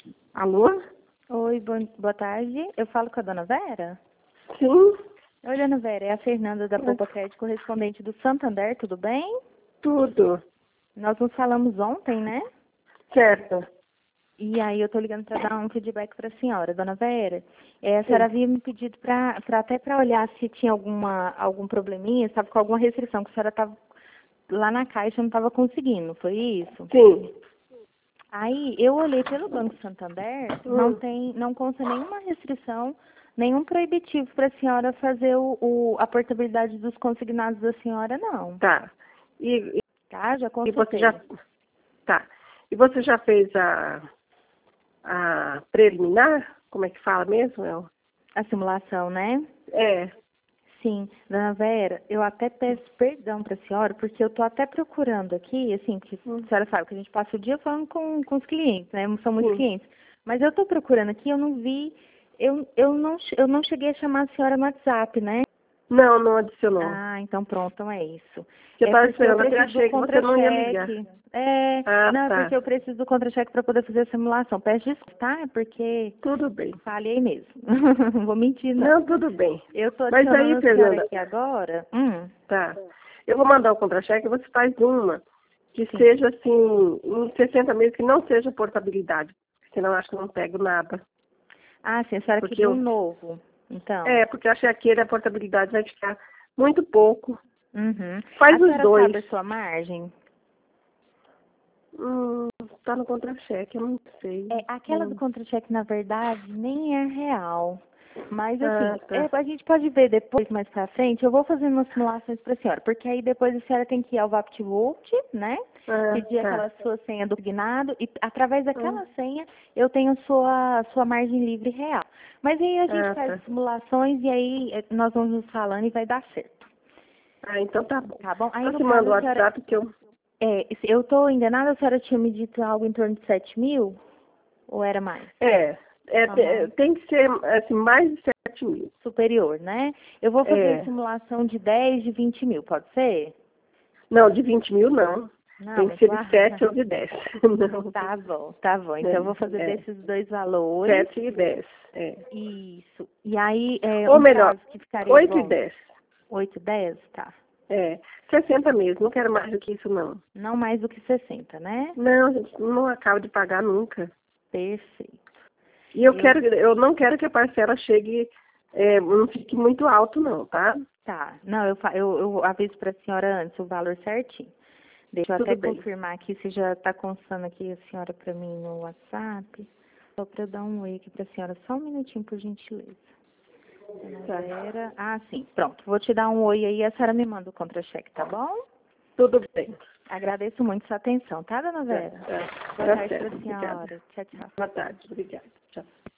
Alô? Oi, boa tarde. Eu falo com a dona Vera? Sim, Oi, dona Vera, é a Fernanda da Poupa Crédito, correspondente do Santander, tudo bem? tudo. Nós nos falamos ontem, né? Certo. E aí eu tô ligando para dar um feedback para a senhora, dona Vera. A Sim. senhora havia me pedido até para olhar se tinha algum probleminha, estava com alguma restrição, que a senhora estava lá na caixa e não estava conseguindo, foi isso? Sim. Aí eu olhei pelo Banco Santander, não consta nenhuma restrição, nenhum proibitivo para a senhora fazer a portabilidade dos consignados da senhora, não. Tá. E Tá? Já você consultei. já. Tá. E você já fez a preliminar? Como é que fala mesmo? A simulação, né? É. Sim, dona Vera, eu até peço perdão para a senhora, porque eu estou até procurando aqui, assim, que a senhora sabe que a gente passa o dia falando com os clientes, né? São muitos Sim. clientes. Mas eu estou procurando aqui, eu não vi, eu não cheguei a chamar a senhora no WhatsApp, né? Não, não adicionou. Ah, então pronto, então é isso. Eu estava Porque eu esperando, até preciso do achei que você não ia ligar. contra-cheque. Ah, Não, é tá. porque eu preciso do contra-cheque para poder fazer a simulação. Peço desculpa, tá? É porque Tudo bem. falhei mesmo. Não vou mentir, não. Não, tudo bem. Eu estou Mas adicionando aí, a senhora Fernanda, aqui agora. tá. Eu vou mandar o contra-cheque e você faz uma que Sim. seja assim, em 60 meses, que não seja portabilidade. Senão eu acho que não pego nada. Ah, sim, a senhora Porque queria um novo, então. porque eu achei que a portabilidade vai ficar muito pouco. Uhum. Faz A os senhora dois. sabe a sua margem? Tá no contra-cheque, eu não sei. Aquela do contra-cheque, na verdade, nem é real. Mas, assim, Tá. a gente pode ver depois, mais pra frente, eu vou fazendo umas simulações pra senhora, porque aí depois a senhora tem que ir ao VaptVault, né? Pedir aquela Tá. sua senha do signado e, através daquela senha, eu tenho sua margem livre real. Mas aí a gente faz Tá. as simulações e aí nós vamos nos falando e vai dar certo. Então tá bom. Tá bom? Aí, Então no te caso, manda o a senhora... WhatsApp que eu... se eu estou enganada, a senhora tinha me dito algo em torno de 7.000? Ou era mais? Aham. Tem que ser assim, mais de 7 mil. Superior, né? Eu vou fazer a simulação de 10, de 20.000, pode ser? Não, de 20 mil não. Não, Tem que mas ser de 7 ou de 10. Não. Tá bom, tá bom. Então eu vou fazer desses dois valores. 7 e 10. Isso. E aí, Ou um melhor, prazo que ficaria 8 e bom? 10. 8, 10, tá. 60 mesmo, não quero mais do que isso não. Não mais do que 60, né? Não, gente, não acaba de pagar nunca. Perfeito. E eu não quero que a parcela chegue, não fique muito alto não, tá? Tá. Não, eu aviso pra senhora antes o valor certinho. Deixa eu até Tudo bem. confirmar aqui se já tá constando aqui a senhora pra mim no WhatsApp. Só pra eu dar um oi aqui pra senhora. Só um minutinho, por gentileza. Tá. Vera. Ah, sim. Pronto. Vou te dar um oi aí e a senhora me manda o contra-cheque, tá bom? Tudo bem. Agradeço muito sua atenção, tá, dona Vera? Boa tarde certo. pra Obrigada. senhora. Tchau, tchau. Boa tarde. Obrigada. Tchau.